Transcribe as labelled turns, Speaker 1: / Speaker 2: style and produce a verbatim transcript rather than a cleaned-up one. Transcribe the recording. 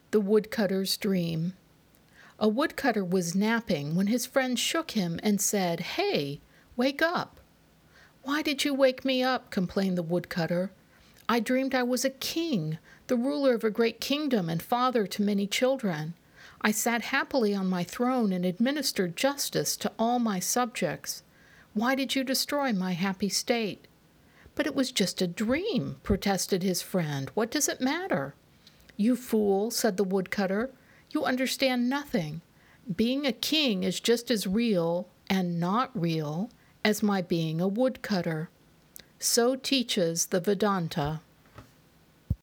Speaker 1: The Woodcutter's Dream. A woodcutter was napping when his friend shook him and said, "Hey, wake up." "Why did you wake me up?" complained the woodcutter. "I dreamed I was a king, the ruler of a great kingdom and father to many children. I sat happily on my throne and administered justice to all my subjects. Why did you destroy my happy state?" "But it was just a dream," protested his friend. "What does it matter?" "You fool," said the woodcutter. "You understand nothing. Being a king is just as real and not real as my being a woodcutter. So teaches the Vedanta."